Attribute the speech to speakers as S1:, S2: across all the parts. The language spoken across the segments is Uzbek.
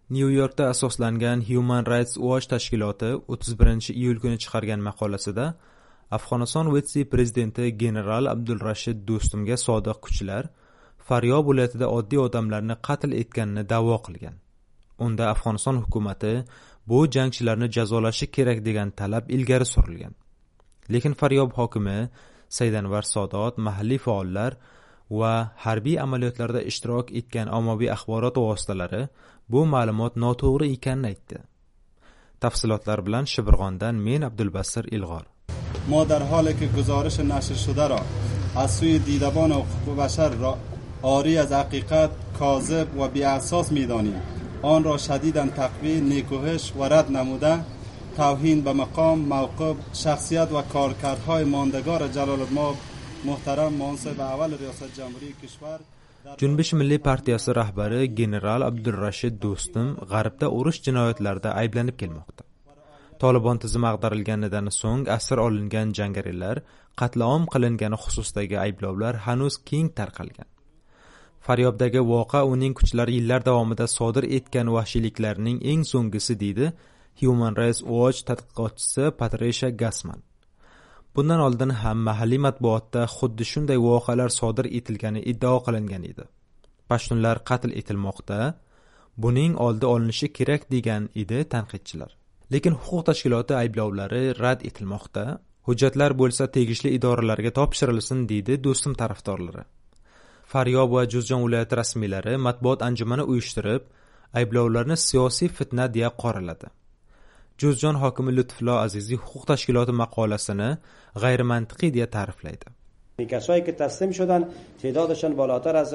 S1: Nyu-Yorkda asoslangan Human Rights Watch tashkiloti 31-iyul kuni chiqargan maqolasida Afg'oniston vitse-prezidenti general Abdulrashid Do'stumga sodiq kuchlar Faryob viloyatida oddiy odamlarni qatl etganini da'vo qilgan. Unda Afg'oniston hukumatı bu jangchilarni jazolashi kerak degan talab ilgari surilgan. Lekin Faryob hokimi Saydanvar Sodot mahalliy faollar va harbiy amaliyotlarda ishtirok etgan ommaviy axborot vositalari bu ma'lumot noto'g'ri ekanini aytdi. Tafsilotlar bilan Shibirg'ondan men Abdulbasir Ilg'or.
S2: ما در حالی که گزارش نشر شده را از سوی دیدبان حقوق بشر را عاری از حقیقت، کاذب و بی‌اساس می‌دانیم. آن را شدیداً تقویح، نیکوهش و رد نموده توهین به مقام، موقف، شخصیت و کارکردهای ماندگار جلال‌المآب محترم منصب اول ریاست جمهوری کشور
S1: Junbish Milliy partiyasi rahbari general Abdulrashid Do'stum G'arbda urush jinoyatlarida ayblanib kelmoqda. Tolibon tizimi ag'darilganidan so'ng asir olingan jangarilar qatl-om qilingani xususidagi ayblovlar hanuz keng tarqalgan. Faryobdagi voqea uning kuchlari yillar davomida sodir etgan vahshiyliklarning eng so'nggisi deydi Human Rights Watch tadqiqotchisi Patricia Gassman. Bundan oldin ham mahalliy matbuotda xuddi shunday voqealar sodir etilgani iddao qilingan edi. Pashtunlar qatl etilmoqda, buning oldi olinishi kerak degan edi tanqidchilar. Lekin huquq tashkiloti ayblovlari rad etilmoqda, hujjatlar bo'lsa tegishli idoralarga topshirilsin deydi Do'stum tarafdorlari. Faryob va Juzjon viloyati rasmiylari matbuot anjumani uyushtirib, ayblovlarni siyosiy fitna deya qoraladi. Juzjon hokimi Lutfullo Aziziy huquq tashkiloti maqolasini g'ayrimantiqiy deya ta'riflaydi.
S3: کسایی که تسلیم شدن تعدادشون بالاتر از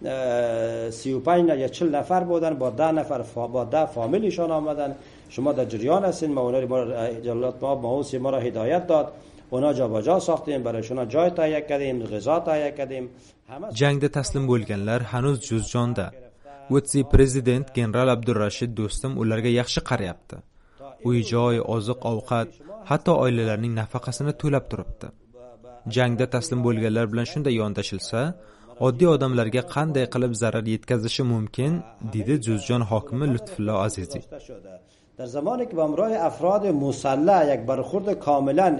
S3: 35 یا 40 نفر بودن، با 10 نفر با 10 فامیلشون آمدن. شما در جریان هستین، ما جلالت ما را هدایت داد، اونا جابجا ساختیم، برایشون جای تهیه کردیم، غذا تهیه کردیم.
S1: Jangda taslim bo'lganlar hanuz Juzjonda. Vitse prezident general Abdulrashid Do'stum ularga yaxshi qarayapti. Uy-joy, oziq-ovqat, hatto oilalarining nafaqasini to'lab turibdi. Jangda taslim bo'lganlar bilan shunday yondashilsa, oddiy odamlarga qanday qilib zarar yetkazishi mumkin, dedi Juzjon hokimi Lutfullo Aziziy.
S3: در زمانی که با همراه افراد مسلح یک برخورد کاملا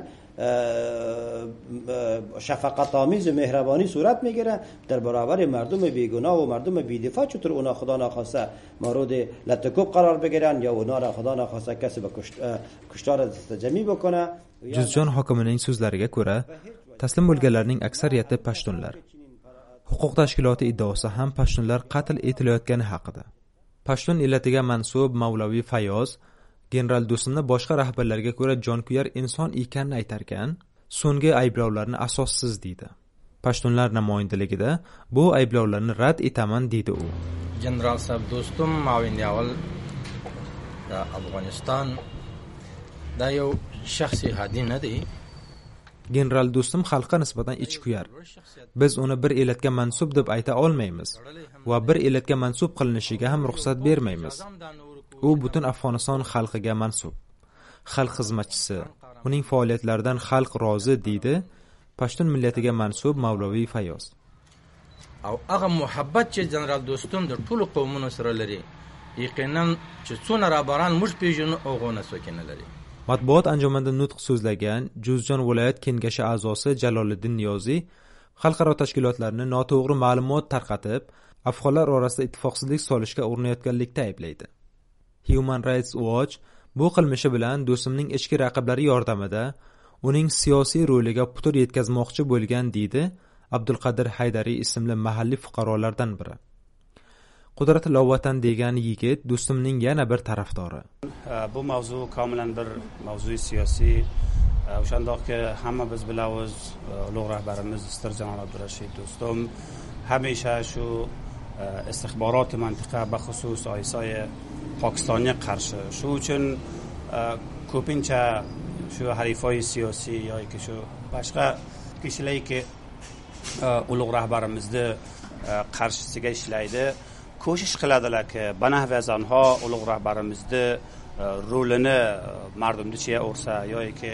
S3: شفقت آمیز و مهربانی صورت میگیره در برابر مردم بیگناه و مردم بی‌دفاع، چطور اونا خدا نخواسته مورد لطکوب قرار بگیرن یا اونا را خدا نخواسته کسی به کشتار تجمی بکنه.
S1: Juzjon hokimining so'zlariga ko'ra, taslim bo'lganlarning aksariyati pashtunlar. Huquq tashkiloti iddaosi ham pashtunlar qatl etilayotgani haqida. Pashtun illatiga mansub Mavlaviy Fayoz general Do'stumni boshqa rahbarlarga ko'ra jonkuyar inson ekanini aytarkan, so'nggi ayblovlarni asossiz deydi. Pashtunlar namoyandaligida bu ayblovlarni rad etaman deydi u.
S4: General Sab Do'stum ma'avin avval Afg'oniston da yo'q shaxsiy hadinadi.
S1: General Do'stum xalqqa nisbatan ichkuyar. Biz uni bir elatga mansub deb ayta olmaymiz va bir elatga mansub qilinishiga ham ruxsat bermaymiz. U butun Afg'oniston xalqiga mansub. Xalq xizmatchisi. Uning faoliyatlaridan xalq rozi deydi Pashtun millatiga mansub Mavlaviy Fayoz.
S4: Hag'a muhabbat che General Do'stum der ټول قومونو سره لري. یقینا چې څونه را باران موږ پیژنو اوغونه سکینه لري.
S1: Matbuot anjumanida nutq so'zlagan Juzjon viloyat kengashi a'zosi Jaloliddin Niyoziy xalqaro tashkilotlarni noto'g'ri ma'lumot tarqatib, afg'onlar orasida ittifoqsizlik solishga urinayotganlikda ayblaydi. Human Rights Watch bu qilmishi bilan Do'stumning ichki raqiblari yordamida uning siyosiy roliga putur yetkazmoqchi bo'lgan deydi Abdulqadir Haydariy ismli mahalliy fuqarolardan biri. Qudrat Lovatan degan yigit Do'stumning yana bir tarafdori.
S5: Bu mavzu kamilan bir mavzu siyosiy. O'shandoq ki hamma biz bilamiz, ulug' rahbarimiz Istir janob Abdurashid Do'stum hamisha shu istixborot mantiqa baxusus oysay Pokistonga qarshi. Shu uchun ko'pincha shu harifoy siyosiy yoki shu boshqa kishilarga ulug' rahbarimizni qarshisiga ishlaydi. Ko'shish qiladilar-ki, banahvazanha ulug' rahbarimizni rolini mardumni chiya ursa yoki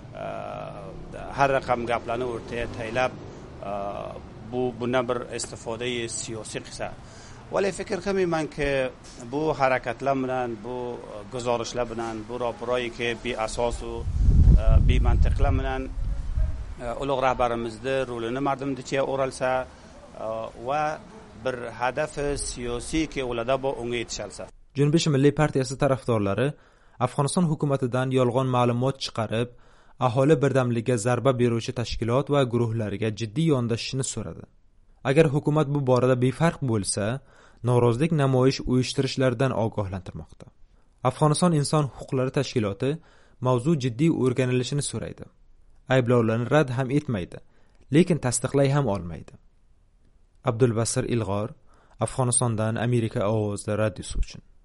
S5: har raqam gaplarni o'rtaga taylab bundan bir istifoda siyosiy qilsa. ولی فکر کنم که bu harakatlar bilan, bu guzarishlar bilan, bu raporایی که بی اساس و بی منطقlar bilan ulug' rahbarimizni rolini mardimdicha o'ralsa va bir hadaf siyosiy ki ularda bu unga yetishalsa.
S1: Janubiy Milliy partiyasi tarafdorlari Afg'oniston hukumatidan yolg'on ma'lumot chiqarib, aholi birdamligiga zarba beruvchi tashkilot va guruhlariga jiddiy yondashishni so'radi. Agar hukumat bu borada befarq bo'lsa, norozilik namoyish uyushtirishlaridan ogohlantirmoqda. Afg'oniston inson huquqlari tashkiloti mavzu jiddiy o'rganilishini so'raydi. Ayblovlarni rad ham etmaydi, lekin tasdiqlay ham olmaydi. Abdulbasir Ilg'or, Afg'onistondan Amerika ovozi radiosi uchun.